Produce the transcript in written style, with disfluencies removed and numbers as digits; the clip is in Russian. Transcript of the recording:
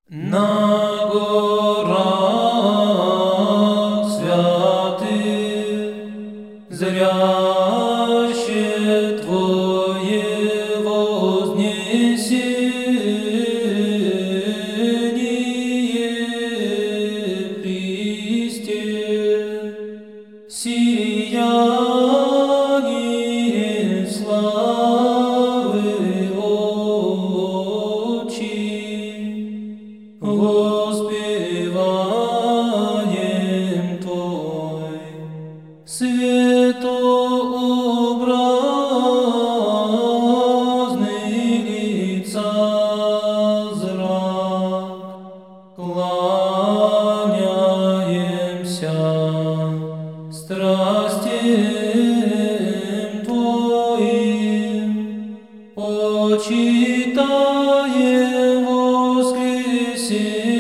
На горах святых зряще Твое вознесение, Христе, сияние славы очи, воспеваем Твой светообразный лица зрак, кланяемся страстям Твоим, почитаем воскресенье